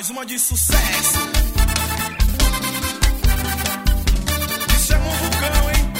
mais uma de sucesso. Isso é um vulcão, hein?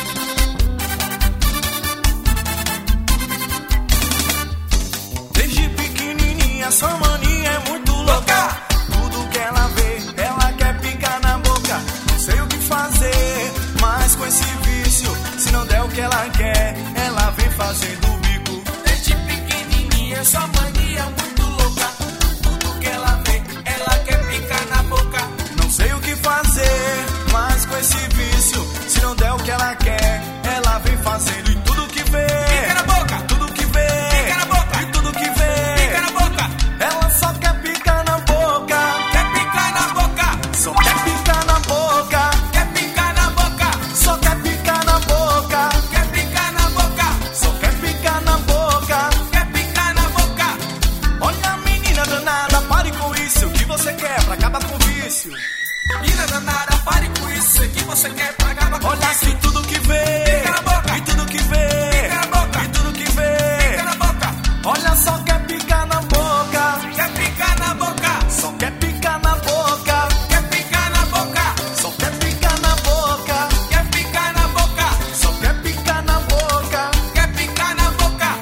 Desde pequenininha, sua maninha é muito louca. Tudo que ela vê, ela quer picar na boca. Não sei o que fazer, mas com esse vício, se não der o que ela quer, ela vem fazendo o bico. Desde pequenininha, sua mania é muito louca. Tudo que ela vê, ela quer picar na boca. Não sei o que fazer, mas com esse vício, se não der o que ela quer, ela vem fazendo e tudo que vê. Pica na boca, tudo que vê. Pica na boca, e tudo que vê. Pica na boca, ela só quer picar na boca. Quer picar na boca, só quer picar na boca. Quer picar na boca, só quer picar na boca. Quer picar na boca, só quer picar na boca. Quer picar na boca. Olha, menina danada, pare com isso. O que você quer pra acabar com o vício? Menina danada, pare com isso. O que você quer pra acabar com o vício? Olha assim, tudo que vê. Pica na boca, e tudo que vê. Pica na boca, e tudo que vê. Pica na boca. Olha só, quer picar na boca. Quer picar na boca, só quer picar na boca. Quer picar na boca, só quer picar na boca. Quer picar na boca, só quer picar na boca. Quer picar na boca.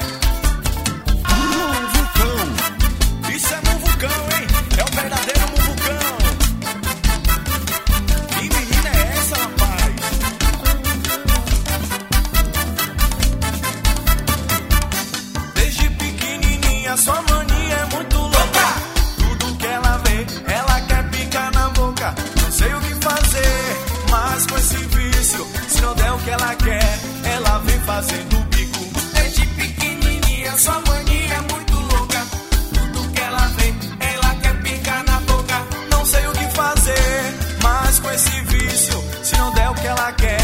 Vulcão. Isso é um vulcão, hein? É o verdadeiro vulcão. Que menina é essa, rapaz? Desde pequenininha, sua mania é muito louca. Tudo que ela vê, ela quer picar na boca. Não sei o que fazer, mas com esse vício, se não der o que ela quer, ela vem fazendo o bico. Desde pequenininha, sua mania é muito louca. Tudo que ela vê, ela quer picar na boca. Não sei o que fazer, mas com esse vício, se não der o que ela quer,